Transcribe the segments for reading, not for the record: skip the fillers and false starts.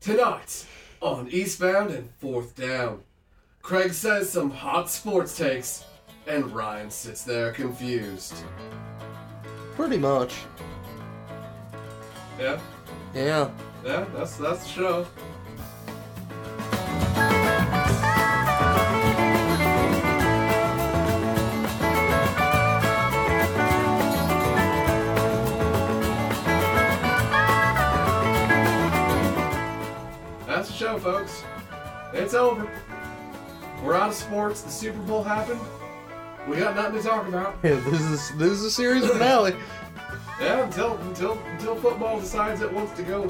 Tonight, on Eastbound and Fourth Down, Craig says some hot sports takes, and Ryan sits there confused. Pretty much. Yeah? Yeah. Yeah, that's the show. That's the show, folks. It's over. We're out of sports. The Super Bowl happened. We got nothing to talk about. Yeah, this is a series finale. Yeah, until football decides it wants to go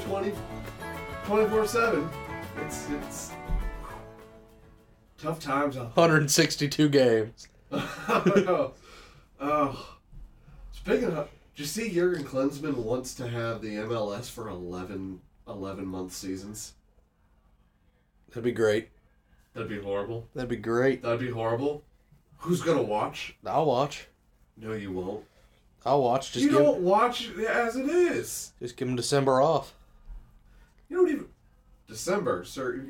24/7. It's tough times out there. 162 games. Oh. Speaking of, did you see Jurgen Klinsmann wants to have the MLS for 11-month seasons? That'd be great. That'd be horrible. That'd be great. That'd be horrible. Who's gonna watch? I'll watch. No, you won't. I'll watch. You don't watch it as it is. Just give them December off. You don't even... December, sir.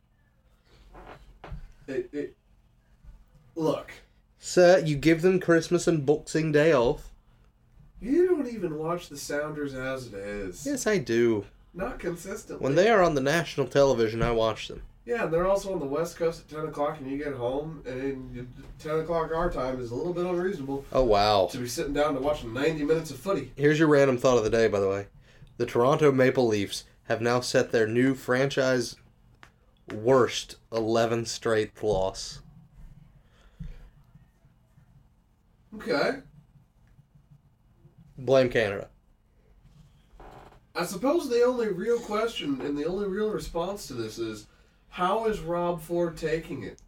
Look. Sir, you give them Christmas and Boxing Day off. You don't even watch the Sounders as it is. Yes, I do. Not consistently. When they are on the national television, I watch them. Yeah, and they're also on the West Coast at 10 o'clock, and you get home, and 10 o'clock our time is a little bit unreasonable. Oh, wow. To be sitting down to watch 90 minutes of footy. Here's your random thought of the day, by the way. The Toronto Maple Leafs have now set their new franchise worst 11 straight loss. Okay. Blame Canada. I suppose the only real question and the only real response to this is, how is Rob Ford taking it?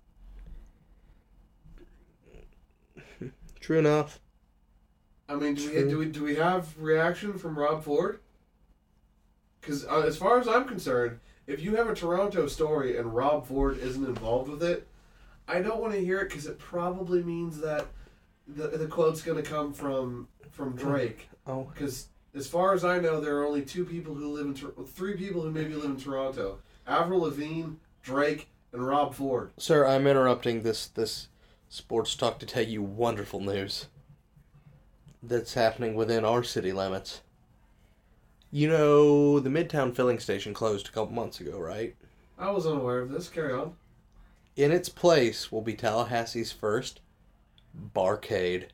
True enough. I mean, do we have reaction from Rob Ford? Because as far as I'm concerned, if you have a Toronto story and Rob Ford isn't involved with it, I don't want to hear it because it probably means that the quote's going to come from Drake. Oh. Because as far as I know, there are only three people who maybe live in Toronto: Avril Lavigne, Drake, and Rob Ford. Sir, I'm interrupting this sports talk to tell you wonderful news that's happening within our city limits. You know, the Midtown filling station closed a couple months ago, right? I was unaware of this. Carry on. In its place will be Tallahassee's first barcade.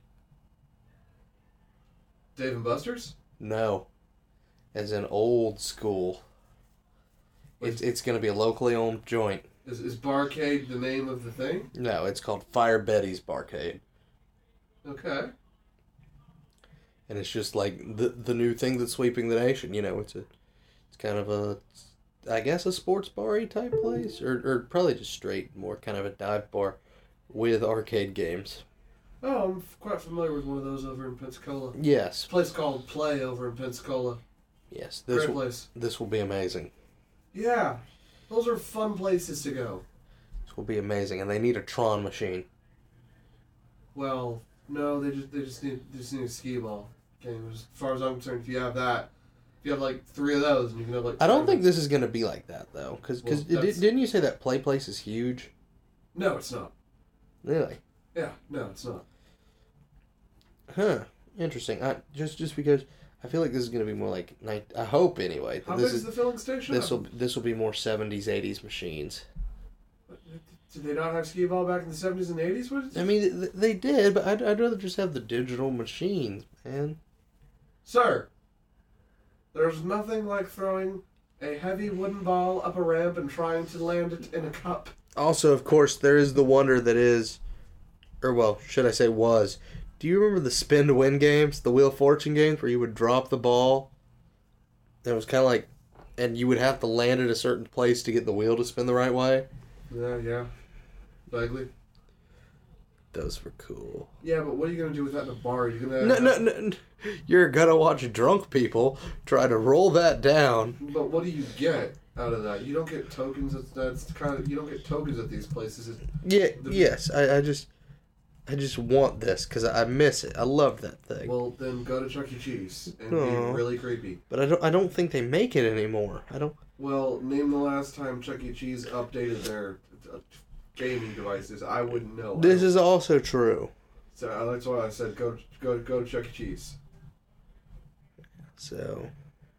Dave & Buster's? No. As in old school. It's going to be a locally owned joint. Is Barcade the name of the thing? No, it's called Fire Betty's Barcade. Okay. And it's just like the new thing that's sweeping the nation. You know, it's kind of a, I guess, a sports bar-y type place. Or probably just straight, more kind of a dive bar with arcade games. Oh, I'm quite familiar with one of those over in Pensacola. Yes. A place called Play over in Pensacola. Yes. Great place. This will be amazing. Yeah. Those are fun places to go. This will be amazing. And they need a Tron machine. Well, no, they just need a skee ball game. As far as I'm concerned, if you have like 3 of those, and you can have like... I don't think this is going to be like that, though. Because didn't you say that Play Place is huge? No, it's not. Really? Yeah, no, it's not. Huh. Interesting. Just because I feel like this is going to be more like... I hope, anyway. How big is the filling station? This will be more 70s, 80s machines. Did they not have skee ball back in the 70s and 80s? I mean, they did, but I'd rather just have the digital machines, man. Sir, there's nothing like throwing a heavy wooden ball up a ramp and trying to land it in a cup. Also, of course, there is the wonder that is... Or, well, should I say was... Do you remember the spin to win games? The Wheel of Fortune games where you would drop the ball? And it was kind of like... And you would have to land at a certain place to get the wheel to spin the right way? Yeah. Vaguely. Those were cool. Yeah, but what are you going to do with that in a bar? You're gonna No. You're going to watch drunk people try to roll that down. But what do you get out of that? You don't get tokens. You don't get tokens at these places. Yes. I just want this because I miss it. I love that thing. Well, then go to Chuck E. Cheese and Aw. be really creepy. But I don't think they make it anymore. I don't. Well, name the last time Chuck E. Cheese updated their gaming devices. I wouldn't know. This is also true. So that's why I said go to Chuck E. Cheese. So.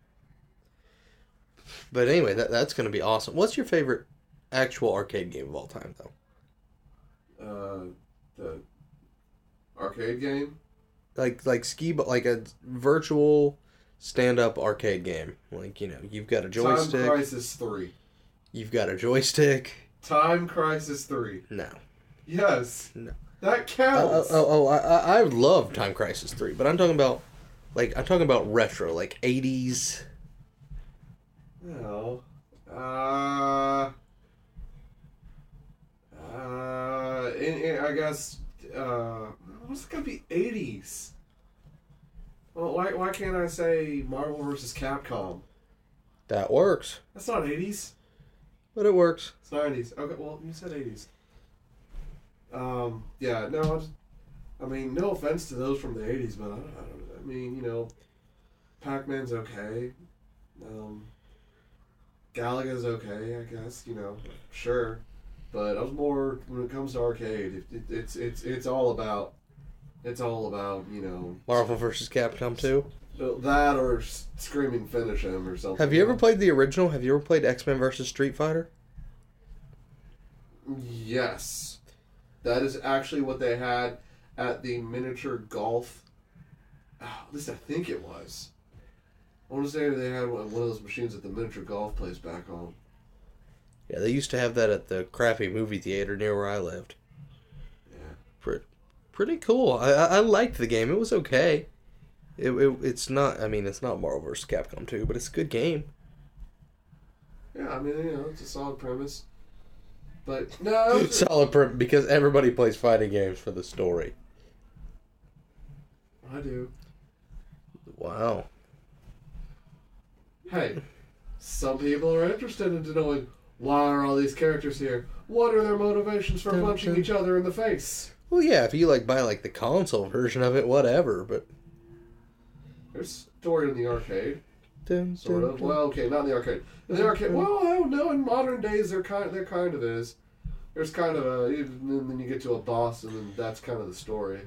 But anyway, that's going to be awesome. What's your favorite actual arcade game of all time, though? The arcade game? Like a virtual stand-up arcade game. Like, you've got a joystick. Time Crisis 3. You've got a joystick. Time Crisis 3. No. Yes. No. That counts. I love Time Crisis 3, but I'm talking about retro, like 80s. No. I guess, what's it gonna be 80s? Well, why can't I say Marvel vs. Capcom? That works. That's not 80s. But it works. It's 90s. Okay, well, you said 80s. Yeah, no, I mean, no offense to those from the 80s, but I mean, Pac-Man's okay. Galaga's okay, I guess, sure. But I was more, when it comes to arcade, it's all about, Marvel vs. Capcom 2? That or Screaming Finish Him or something. Have you ever played the original? Have you ever played X-Men vs. Street Fighter? Yes. That is actually what they had at the miniature golf. At least I think it was. I want to say they had one of those machines at the miniature golf place back home. Yeah, they used to have that at the crappy movie theater near where I lived. Yeah. Pretty cool. I liked the game. It was okay. It's not Marvel vs. Capcom 2, but it's a good game. Yeah, I mean, it's a solid premise. But, no. Solid because everybody plays fighting games for the story. I do. Wow. Hey, some people are interested in knowing why are all these characters here? What are their motivations for punching each other in the face? Well, yeah, if you buy the console version of it, whatever, but there's story in the arcade. Sort of. Well, okay, not in the arcade. In the arcade, well, I don't know. In modern days, there kind of is. There's kind of a, and then you get to a boss, and then that's kind of the story.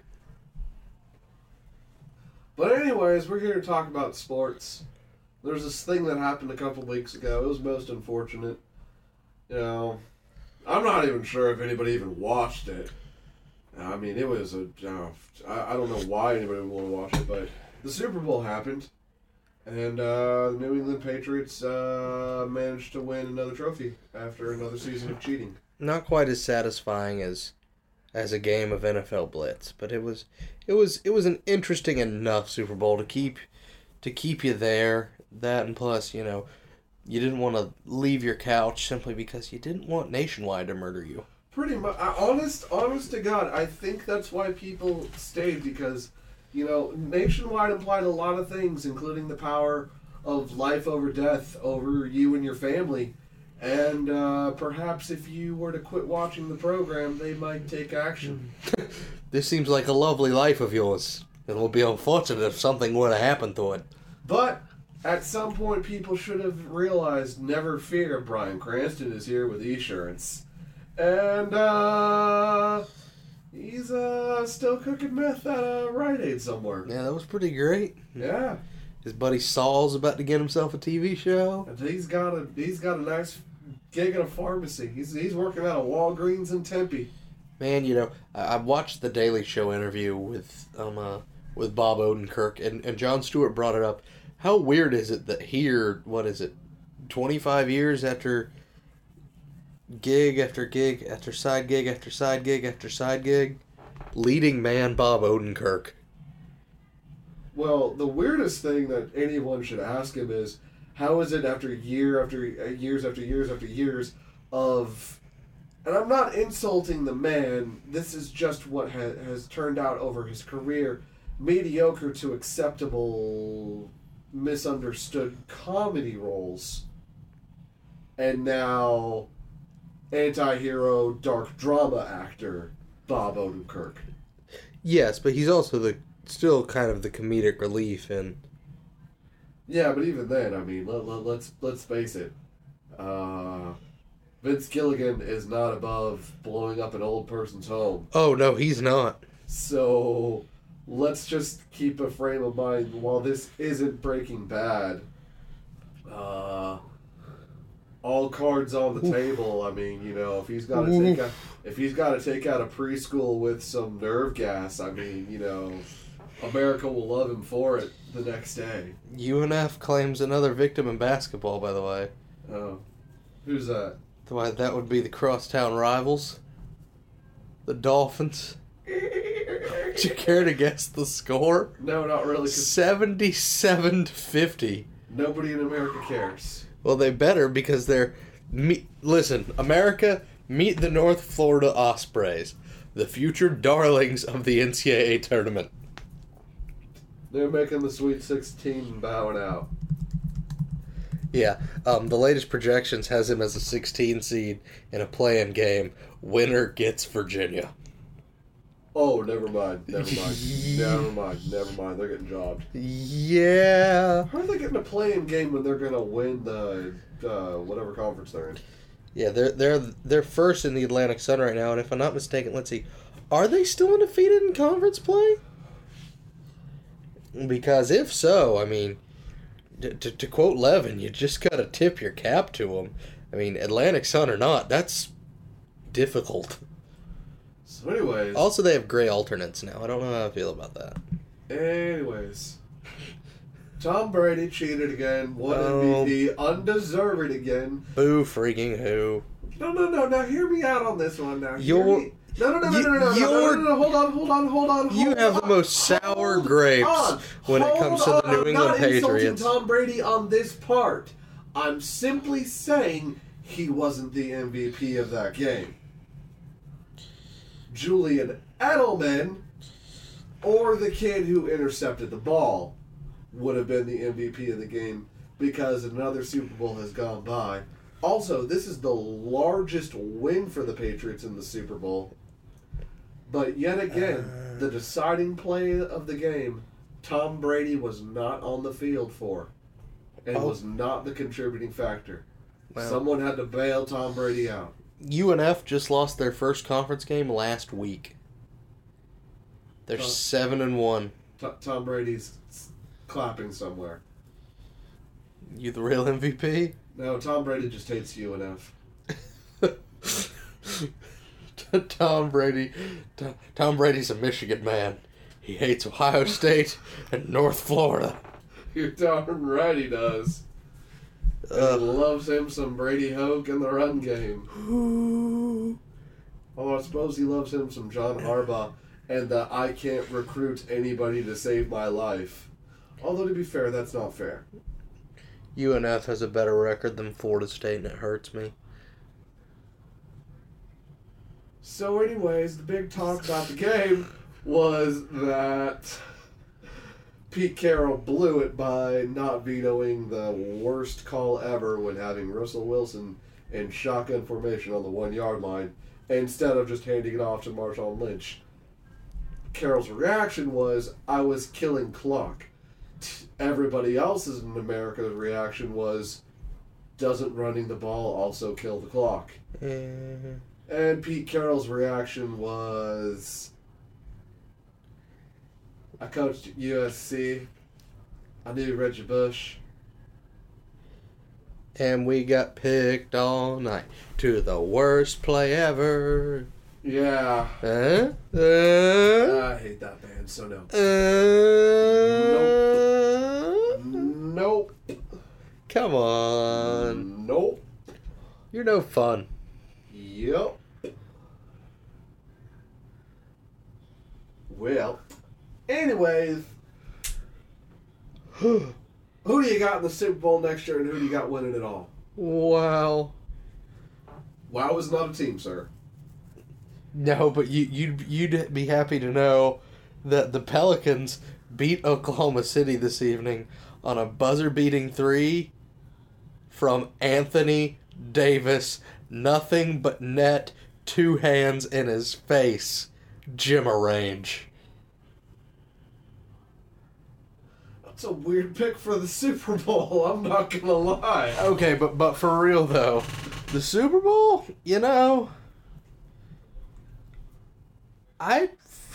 But anyways, we're here to talk about sports. There's this thing that happened a couple weeks ago. It was most unfortunate. I'm not even sure if anybody even watched it. I mean, it was I don't know why anybody would want to watch it, but the Super Bowl happened. And the New England Patriots managed to win another trophy after another season of cheating. Not quite as satisfying as a game of NFL Blitz, but it was an interesting enough Super Bowl to keep you there. That and plus, you didn't want to leave your couch simply because you didn't want Nationwide to murder you. Pretty much, honest to God, I think that's why people stayed because. Nationwide implied a lot of things, including the power of life over death over you and your family. And perhaps if you were to quit watching the program, they might take action. This seems like a lovely life of yours. It will be unfortunate if something were to happen to it. But at some point, people should have realized, never fear, Bryan Cranston is here with Esurance. And, he's still cooking meth at Rite Aid somewhere. Yeah, that was pretty great. Yeah. His buddy Saul's about to get himself a TV show. And he's got a nice gig at a pharmacy. He's working out of Walgreens in Tempe. Man, I watched the Daily Show interview with Bob Odenkirk, and Jon Stewart brought it up. How weird is it that here, 25 years after gig after gig after side gig after side gig after side gig, leading man Bob Odenkirk. Well, the weirdest thing that anyone should ask him is, how is it after years after years of, and I'm not insulting the man, this is just what has turned out over his career, mediocre to acceptable, misunderstood comedy roles, and now anti-hero dark drama actor Bob Odenkirk. Yes, but he's also still kind of the comedic relief and. Yeah, but even then, I mean, let's face it. Vince Gilligan is not above blowing up an old person's home. Oh no, he's not. So let's just keep a frame of mind while this isn't Breaking Bad. All cards on the table. I mean, you know, if he's got to take out a preschool with some nerve gas, I mean, you know, America will love him for it the next day. UNF claims another victim in basketball, by the way. Oh, who's that? That would be the crosstown rivals, the Dolphins. Did you care to guess the score? No, not really. 77-50. Nobody in America cares. Well, they better because they're... Listen, America, meet the North Florida Ospreys, the future darlings of the NCAA tournament. They're making the Sweet 16 and bowing out. Yeah, the latest projections has him as a 16 seed in a play-in game. Winner gets Virginia. Oh, never mind. Never mind. They're getting jobbed. Yeah. How are they getting a play-in game when they're going to win the whatever conference they're in? Yeah, they're first in the Atlantic Sun right now, and if I'm not mistaken, let's see, are they still undefeated in conference play? Because if so, I mean, to quote Levin, you just got to tip your cap to them. I mean, Atlantic Sun or not, that's difficult. So anyways... Also, they have gray alternates now. I don't know how I feel about that. Anyways. Tom Brady cheated again. Won MVP. Undeserved again. Boo freaking who. No. Now hear me out on this one. Now No. Hold on. You have the most sour grapes when it comes to the New England Patriots. I'm not insulting Tom Brady on this part. I'm simply saying he wasn't the MVP of that game. Julian Edelman, or the kid who intercepted the ball, would have been the MVP of the game because another Super Bowl has gone by. Also, this is the largest win for the Patriots in the Super Bowl. But yet again, the deciding play of the game, Tom Brady was not on the field for. And was not the contributing factor. Wow. Someone had to bail Tom Brady out. UNF just lost their first conference game last week. They're 7-1. Tom Brady's clapping somewhere. You the real MVP? No, Tom Brady just hates UNF. Tom Brady's a Michigan man. He hates Ohio State and North Florida. You're darn right he does. Loves him some Brady Hoke in the run game. Although I suppose he loves him some John Harbaugh and the I can't recruit anybody to save my life. Although to be fair, that's not fair. UNF has a better record than Florida State and it hurts me. So anyways, the big talk about the game was that Pete Carroll blew it by not vetoing the worst call ever when having Russell Wilson in shotgun formation on the 1-yard line instead of just handing it off to Marshawn Lynch. Carroll's reaction was, I was killing clock. Everybody else's in America's reaction was, doesn't running the ball also kill the clock? Mm-hmm. And Pete Carroll's reaction was, I coached at USC. I knew Reggie Bush. And we got picked all night to the worst play ever. Yeah. I hate that band, so no. Nope. Come on. Nope. You're no fun. Yep. Well, anyways, who do you got in the Super Bowl next year and who do you got winning it all? Wow. Wow is not a team, sir. No, but you'd be happy to know that the Pelicans beat Oklahoma City this evening on a buzzer-beating 3 from Anthony Davis. Nothing but net, 2 hands in his face. Jimmer range. It's a weird pick for the Super Bowl, I'm not gonna lie. Okay, but for real though, the Super Bowl, you know, I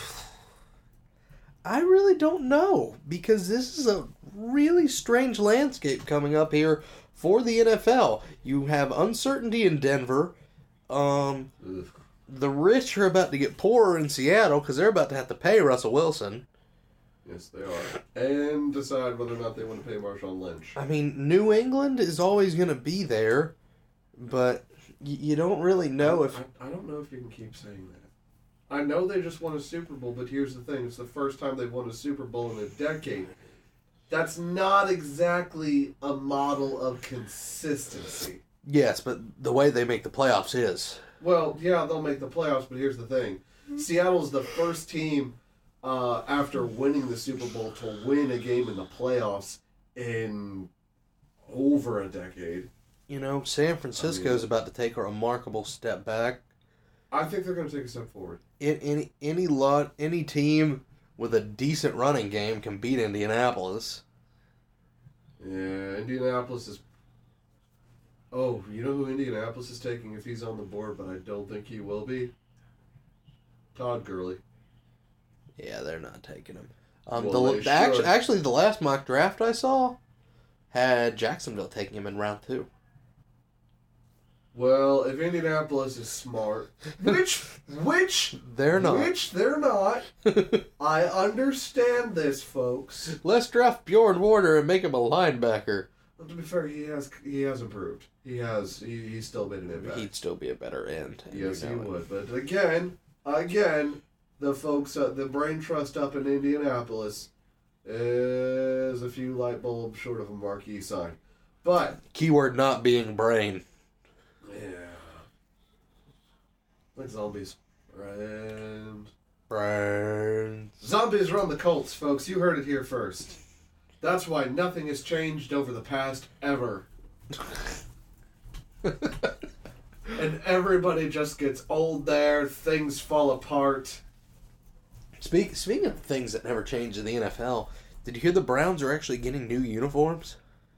really don't know, because this is a really strange landscape coming up here for the NFL. You have uncertainty in Denver. The rich are about to get poorer in Seattle because they're about to have to pay Russell Wilson. Yes, they are. And decide whether or not they want to pay Marshawn Lynch. I mean, New England is always going to be there, but you don't really know if... I don't know if you can keep saying that. I know they just won a Super Bowl, but here's the thing. It's the first time they've won a Super Bowl in a decade. That's not exactly a model of consistency. Yes, but the way they make the playoffs is. Well, yeah, they'll make the playoffs, but here's the thing. Seattle's the first team after winning the Super Bowl to win a game in the playoffs in over a decade. You know, San Francisco's about to take a remarkable step back. I think they're going to take a step forward. Any team with a decent running game can beat Indianapolis. Yeah, Indianapolis is... Oh, you know who Indianapolis is taking if he's on the board, but I don't think he will be? Todd Gurley. Yeah, they're not taking him. Actually, the last mock draft I saw had Jacksonville taking him in round 2. Well, if Indianapolis is smart, which they're not. Which they're not. I understand this, folks. Let's draft Bjorn Warner and make him a linebacker. Well, to be fair, he has improved. He's still made an impact. He'd still be a better end. Yes, he would. But again, the folks, the brain trust up in Indianapolis is a few light bulbs short of a marquee sign. But keyword not being brain. Yeah. Like zombies. Brains. Zombies run the Colts, folks. You heard it here first. That's why nothing has changed over the past ever. And everybody just gets old there. Things fall apart. Speaking of things that never change in the NFL, did you hear the Browns are actually getting new uniforms?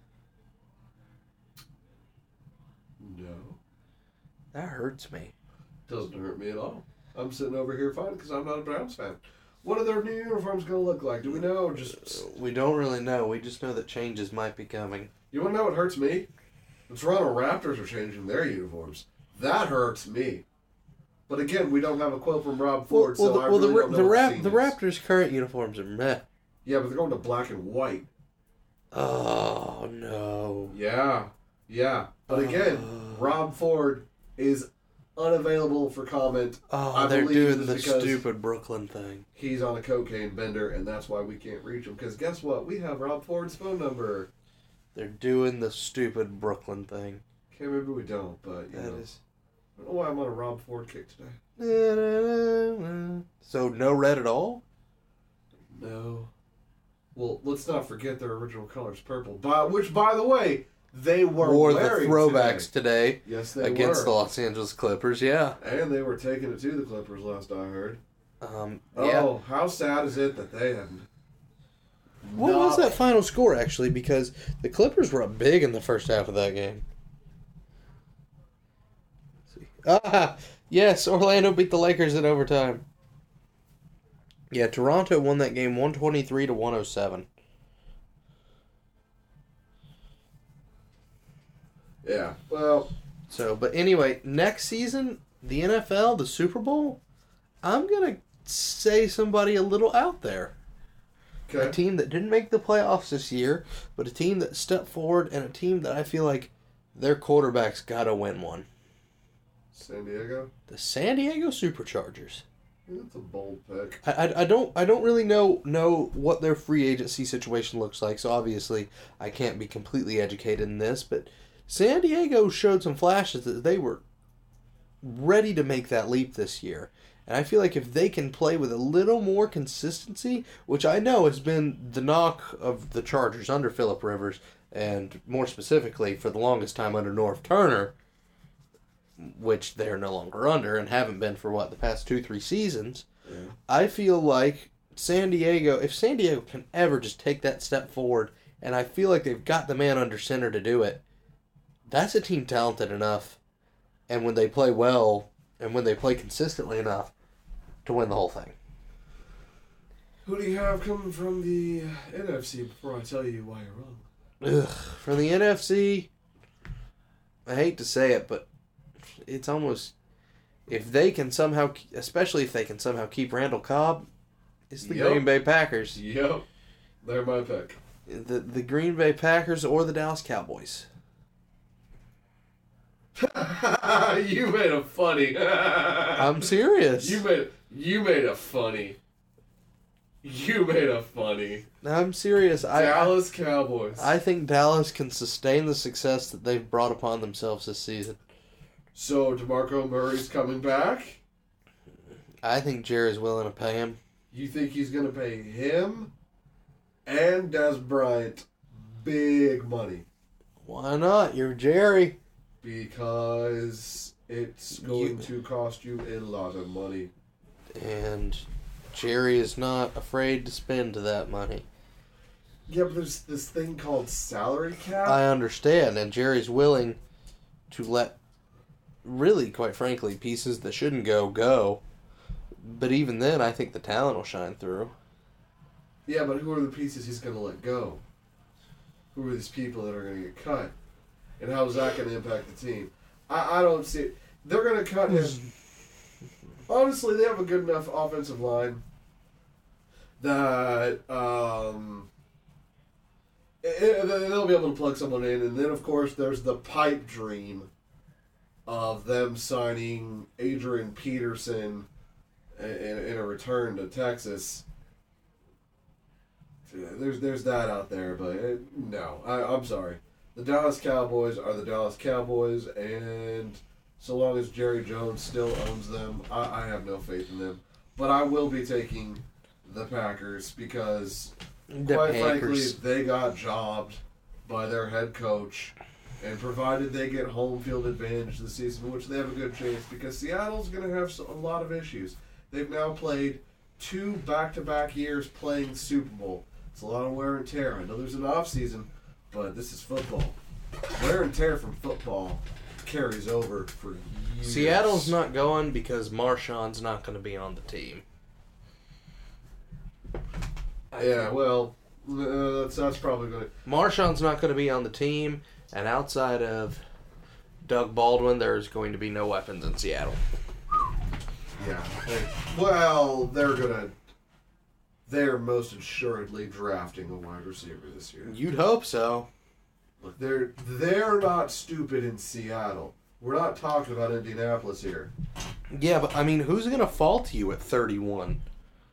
No. That hurts me. Doesn't hurt me at all. I'm sitting over here fine because I'm not a Browns fan. What are their new uniforms going to look like? Do we know? We don't really know. We just know that changes might be coming. You want to know what hurts me? The Toronto Raptors are changing their uniforms. That hurts me. But again, we don't have a quote from Rob Ford, so I really don't know what the Raptors' current uniforms are meh. Yeah, but they're going to black and white. Oh, no. Yeah. But again, Rob Ford is unavailable for comment. Oh, they're doing the stupid Brooklyn thing. He's on a cocaine bender, and that's why we can't reach him. Because guess what? We have Rob Ford's phone number. They're doing the stupid Brooklyn thing. Okay, maybe we don't, but you know. I don't know why I'm on a Rob Ford kick today. So no red at all? No. Well, let's not forget their original color's purple. Which, by the way, they wore the throwbacks today. Yes, they against were. the Los Angeles Clippers, yeah. And they were taking it to the Clippers last I heard. Yeah. Oh, how sad is it that they haven't? What was that final score, actually? Because the Clippers were up big in the first half of that game. Let's see. Yes, Orlando beat the Lakers in overtime. Yeah, Toronto won that game 123-107. Yeah, well. So, but anyway, next season, the NFL, the Super Bowl, I'm going to say somebody a little out there. Okay. A team that didn't make the playoffs this year, but a team that stepped forward and a team that I feel like their quarterback's got to win one. San Diego? The San Diego Superchargers. That's a bold pick. I don't really know what their free agency situation looks like, so obviously I can't be completely educated in this, but San Diego showed some flashes that they were ready to make that leap this year. And I feel like if they can play with a little more consistency, which I know has been the knock of the Chargers under Phillip Rivers, and more specifically for the longest time under Norv Turner, which they're no longer under and haven't been for, the past 2-3 seasons, yeah. I feel like if San Diego can ever just take that step forward, and I feel like they've got the man under center to do it, that's a team talented enough, and when they play well, and when they play consistently enough, to win the whole thing. Who do you have coming from the NFC before I tell you why you're wrong? From the NFC, I hate to say it, but it's almost, if they can somehow, especially if they can somehow keep Randall Cobb, it's the Green Bay Packers. Yep. They're my pick. The Green Bay Packers or the Dallas Cowboys. You made a funny. I'm serious. You made a funny. You made a funny. I'm serious. Dallas Cowboys. I think Dallas can sustain the success that they've brought upon themselves this season. So DeMarco Murray's coming back? I think Jerry's willing to pay him. You think he's going to pay him and Des Bryant big money? Why not? You're Jerry. Because it's going to cost you a lot of money. And Jerry is not afraid to spend that money. Yeah, but there's this thing called salary cap. I understand, and Jerry's willing to let, really, quite frankly, pieces that shouldn't go. But even then, I think the talent will shine through. Yeah, but who are the pieces he's going to let go? Who are these people that are going to get cut? And how is that going to impact the team? I don't see it. They're going to cut him. Honestly, they have a good enough offensive line that they'll be able to plug someone in. And then, of course, there's the pipe dream of them signing Adrian Peterson in a return to Texas. There's that out there, but no, I'm sorry. The Dallas Cowboys are the Dallas Cowboys, and so long as Jerry Jones still owns them, I have no faith in them. But I will be taking the Packers because, quite frankly, they got jobbed by their head coach, and provided they get home field advantage this season, which they have a good chance, because Seattle's going to have a lot of issues. They've now played 2 back-to-back years playing the Super Bowl. It's a lot of wear and tear. I know there's an off-season, but this is football. Wear and tear from football carries over for years. Seattle's not going because Marshawn's not going to be on the team. Yeah, well, that's probably going to... Marshawn's not going to be on the team, and outside of Doug Baldwin, there's going to be no weapons in Seattle. Yeah. Well, they're most assuredly drafting a wide receiver this year. You'd hope so. Look, they're not stupid in Seattle. We're not talking about Indianapolis here. Yeah, but I mean, who's going to fall to you at 31?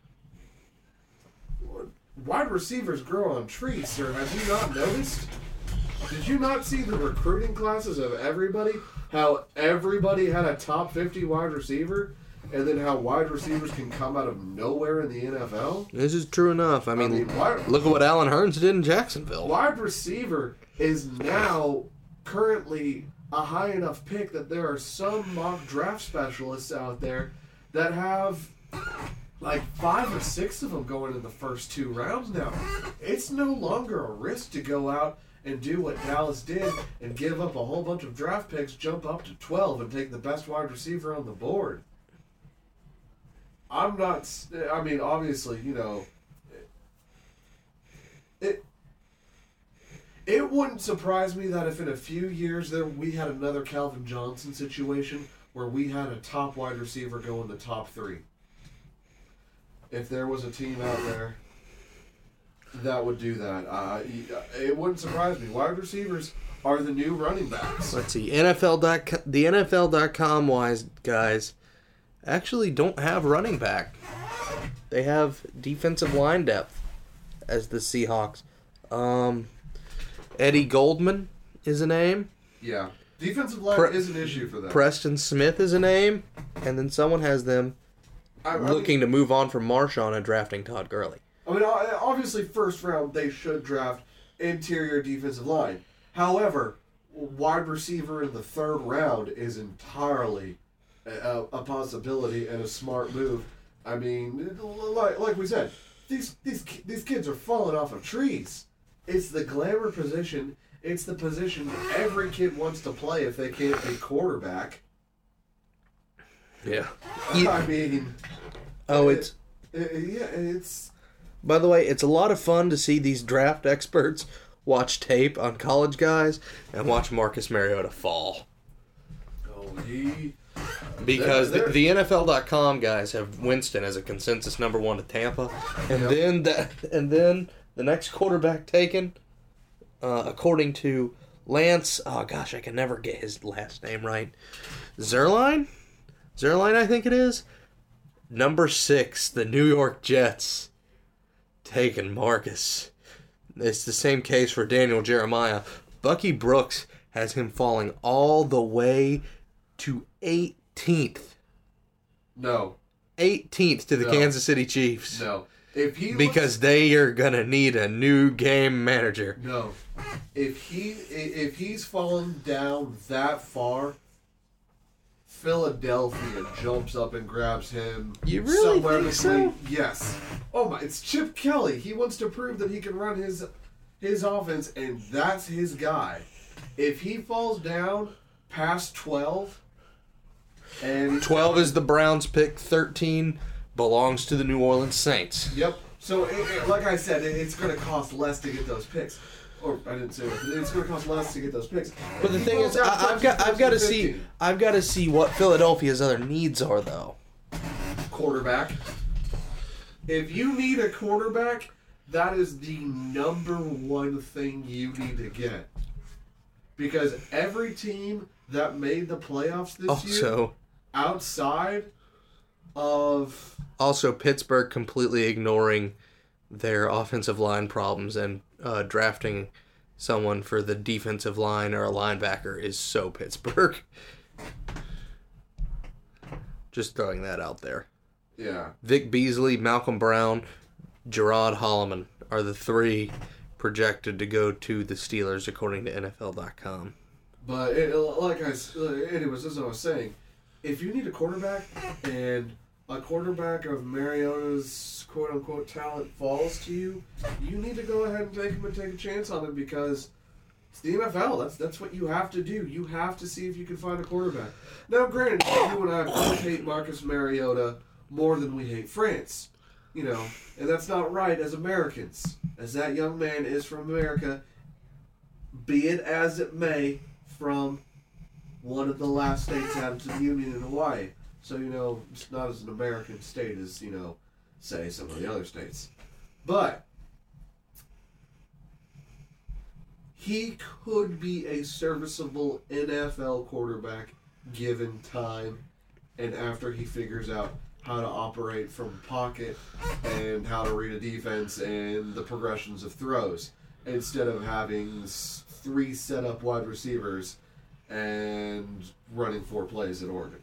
Wide receivers grow on trees, sir. Have you not noticed? Did you not see the recruiting classes of everybody? How everybody had a top 50 wide receiver? And then how wide receivers can come out of nowhere in the NFL? This is true enough. I mean look at what Allen Hurns did in Jacksonville. Wide receiver is now currently a high enough pick that there are some mock draft specialists out there that have like 5 or 6 of them going in the first 2 rounds now. It's no longer a risk to go out and do what Dallas did and give up a whole bunch of draft picks, jump up to 12, and take the best wide receiver on the board. I'm not... I mean, obviously, you know... It wouldn't surprise me that if in a few years we had another Calvin Johnson situation where we had a top wide receiver go in the top 3. If there was a team out there that would do that, it wouldn't surprise me. Wide receivers are the new running backs. Let's see. The NFL.com wise guys actually don't have running back. They have defensive line depth as the Seahawks. Eddie Goldman is a name. Yeah. Defensive line is an issue for them. Preston Smith is a name. And then someone has them looking to move on from Marshawn and drafting Todd Gurley. I mean, obviously, first round, they should draft interior defensive line. However, wide receiver in the 3rd round is entirely a possibility and a smart move. I mean, like we said, these kids are falling off of trees. It's the glamour position. It's the position every kid wants to play if they can't be quarterback. Yeah. I mean... it's... By the way, it's a lot of fun to see these draft experts watch tape on college guys and watch Marcus Mariota fall. Because the NFL.com guys have Winston as a consensus number 1 to Tampa, and then the next quarterback taken, according to Lance. Oh gosh, I can never get his last name right. Zierlein, I think it is. Number 6, the New York Jets, taking Marcus. It's the same case for Daniel Jeremiah. Bucky Brooks has him falling all the way to 18th. No. 18th to the Kansas City Chiefs. No. Because they are going to need a new game manager. No. If he's falling down that far, Philadelphia jumps up and grabs him. You really somewhere think so? Yes. Oh my! It's Chip Kelly. He wants to prove that he can run his offense, and that's his guy. If he falls down past 12, and 12 is the Browns' pick. 13 belongs to the New Orleans Saints. Yep. So, like I said, it's going to cost less to get those picks. Or I didn't say it. It's going to cost less to get those picks. But the thing is, I've got to see what Philadelphia's other needs are, though. Quarterback. If you need a quarterback, that is the number 1 thing you need to get. Because every team that made the playoffs this year, outside of... Also, Pittsburgh completely ignoring their offensive line problems and drafting someone for the defensive line or a linebacker is so Pittsburgh. Just throwing that out there. Yeah. Vic Beasley, Malcolm Brown, Gerard Holloman are the 3 projected to go to the Steelers according to NFL.com. But anyways, as I was saying, if you need a quarterback and a quarterback of Mariota's quote-unquote talent falls to you, you need to go ahead and take him and take a chance on him because it's the NFL. That's what you have to do. You have to see if you can find a quarterback. Now, granted, you and I both hate Marcus Mariota more than we hate France. You know, and that's not right as Americans. As that young man is from America, be it as it may, from one of the last states added to the Union in Hawaii. So, you know, it's not as an American state as, you know, say some of the other states. But he could be a serviceable NFL quarterback given time and after he figures out how to operate from pocket and how to read a defense and the progressions of throws instead of having 3 set-up wide receivers and running 4 plays at Oregon.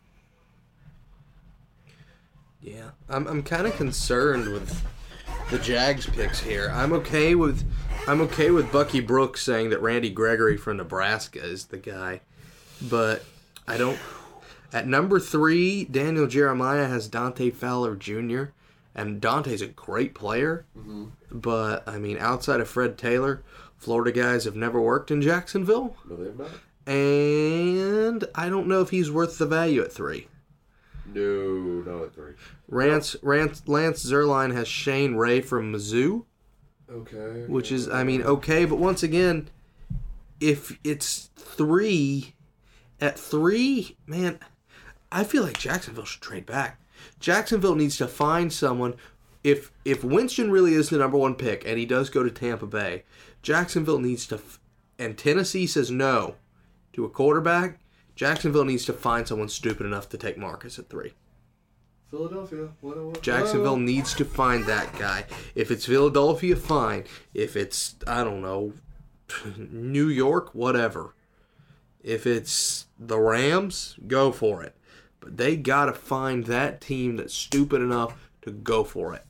Yeah, I'm kind of concerned with the Jags picks here. I'm okay with Bucky Brooks saying that Randy Gregory from Nebraska is the guy, but I don't. At number 3, Daniel Jeremiah has Dante Fowler Jr., and Dante's a great player, but I mean, outside of Fred Taylor, Florida guys have never worked in Jacksonville. No, they've not. And I don't know if he's worth the value at 3. No, not at 3. Lance Zierlein has Shane Ray from Mizzou. Okay. Which is, I mean, okay, but once again, if it's 3, at 3, man, I feel like Jacksonville should trade back. Jacksonville needs to find someone. If Winston really is the number 1 pick, and he does go to Tampa Bay, Jacksonville needs to, and Tennessee says no to a quarterback, Jacksonville needs to find someone stupid enough to take Marcus at 3. Philadelphia. Jacksonville needs to find that guy. If it's Philadelphia, fine. If it's, I don't know, New York, whatever. If it's the Rams, go for it. But they got to find that team that's stupid enough to go for it.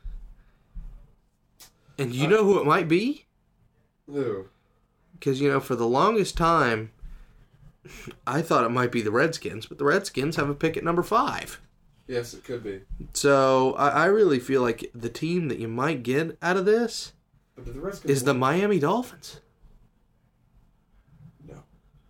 And you know who it might be? Who? Because, you know, for the longest time, I thought it might be the Redskins, but the Redskins have a pick at number 5. Yes, it could be. So I really feel like the team that you might get out of this is the Miami Dolphins. No.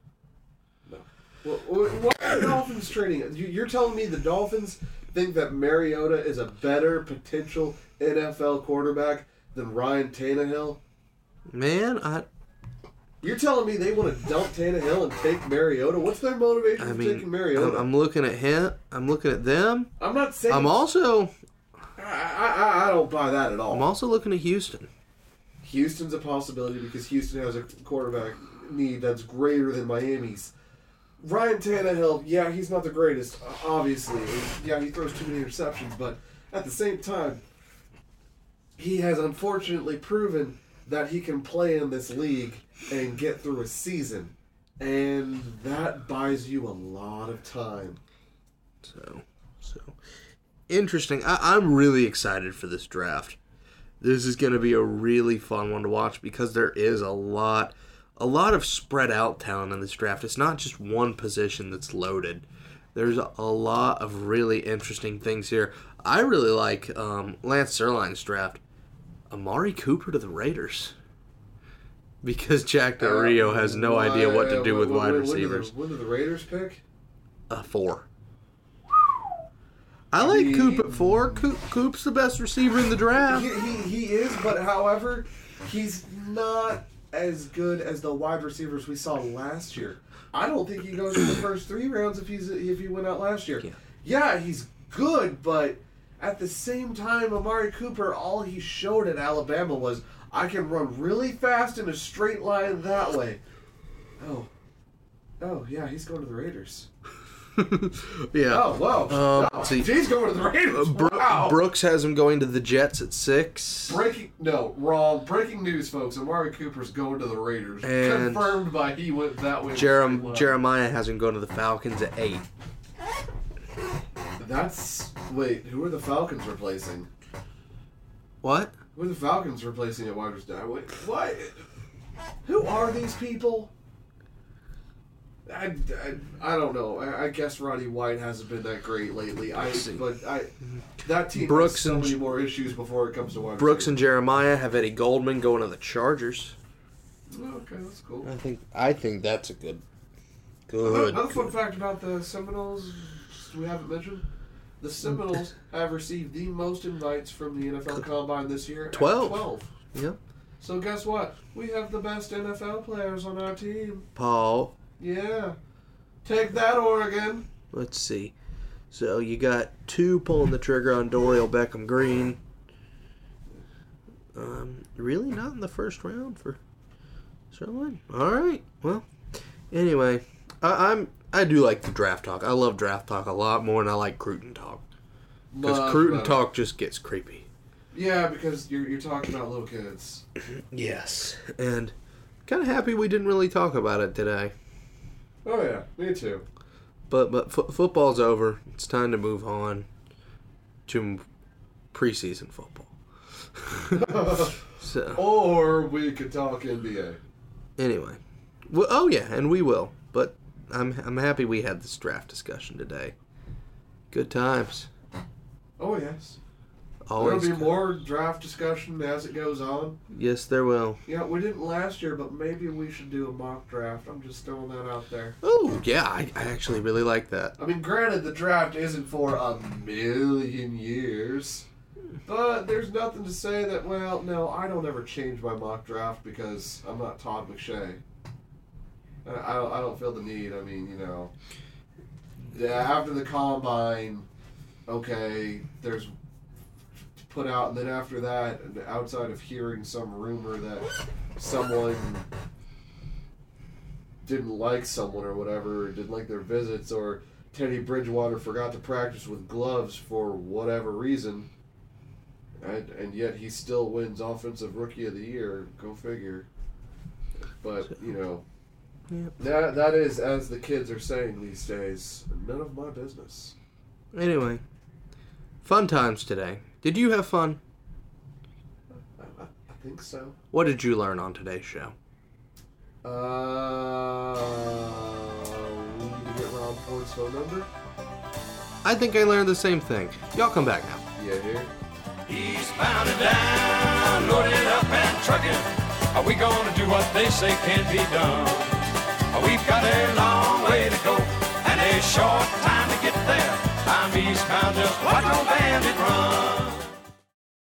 Well, why are the Dolphins trading? You're telling me the Dolphins think that Mariota is a better potential NFL quarterback than Ryan Tannehill? Man, You're telling me they want to dump Tannehill and take Mariota? What's their motivation for taking Mariota? I'm looking at him. I'm looking at them. I'm not saying... I'm also... I don't buy that at all. I'm also looking at Houston. Houston's a possibility because Houston has a quarterback need that's greater than Miami's. Ryan Tannehill, yeah, he's not the greatest, obviously. Yeah, he throws too many interceptions, but at the same time, he has unfortunately proven that he can play in this league and get through a season. And that buys you a lot of time. So interesting. I'm really excited for this draft. This is going to be a really fun one to watch because there is a lot of spread out talent in this draft. It's not just one position that's loaded. There's a lot of really interesting things here. I really like Lance Zierlein's draft. Amari Cooper to the Raiders. Because Jack Del Rio has no idea what to do with wide receivers. When do the Raiders pick? 4. I like Coop at 4. Coop's the best receiver in the draft. He is, but however, he's not as good as the wide receivers we saw last year. I don't think he goes in the first 3 rounds if he went out last year. Yeah, he's good, but at the same time, Amari Cooper, all he showed at Alabama was, I can run really fast in a straight line that way. Oh, yeah, he's going to the Raiders. Yeah. Oh, whoa. He's going to the Raiders. Wow. Brooks has him going to the Jets at 6. Wrong. Breaking news, folks. Amari Cooper's going to the Raiders. And confirmed by he went that way. Jeremiah has him going to the Falcons at 8. Wait, who are the Falcons replacing? What? Who are the Falcons replacing at wide receiver? Wait, what? Who are these people? I don't know. I guess Roddy White hasn't been that great lately. That team has so many more issues before it comes to wide Brooks receiver. and Jeremiah have Eddie Goldman going to the Chargers. Okay, that's cool. I think that's a good. Another fun fact about the Seminoles we haven't mentioned. The Seminoles have received the most invites from the NFL Combine this year. 12. Yeah. So guess what? We have the best NFL players on our team. Paul. Yeah. Take that, Oregon. Let's see. So you got 2 pulling the trigger on Dorial Beckham-Green. Really not in the first round for Zierlein? All right. Well, anyway, I do like the draft talk. I love draft talk a lot more than I like Cruton talk. Because Cruton talk just gets creepy. Yeah, because you're talking about little kids. Yes. And kind of happy we didn't really talk about it today. Oh, yeah. Me too. But football's over. It's time to move on to preseason football. Or we could talk NBA. Anyway. Well, oh, yeah, and we will. But I'm happy we had this draft discussion today. Good times. Oh, yes. Always. There'll be more draft discussion as it goes on. Yes, there will. Yeah, we didn't last year, but maybe we should do a mock draft. I'm just throwing that out there. Oh, yeah, I actually really like that. I mean, granted, the draft isn't for a million years, but there's nothing to say that, well, no, I don't ever change my mock draft because I'm not Todd McShay. I don't feel the need. I mean, after the Combine, okay, there's put out, and then after that, outside of hearing some rumor that someone didn't like someone or whatever, or didn't like their visits, or Teddy Bridgewater forgot to practice with gloves for whatever reason, and yet he still wins Offensive Rookie of the Year. Go figure. But, Yep. that is, as the kids are saying these days, none of my business. Anyway, fun times today. Did you have fun? I think so. What did you learn on today's show? We need to get Rob Ford's phone number. I think I learned the same thing. Y'all come back now. Yeah, here. Eastbound and down, loaded up and trucking. Are we gonna do what they say can't be done? We've got a long way to go and a short time to get there. I'm eastbound, just watch no bandit run.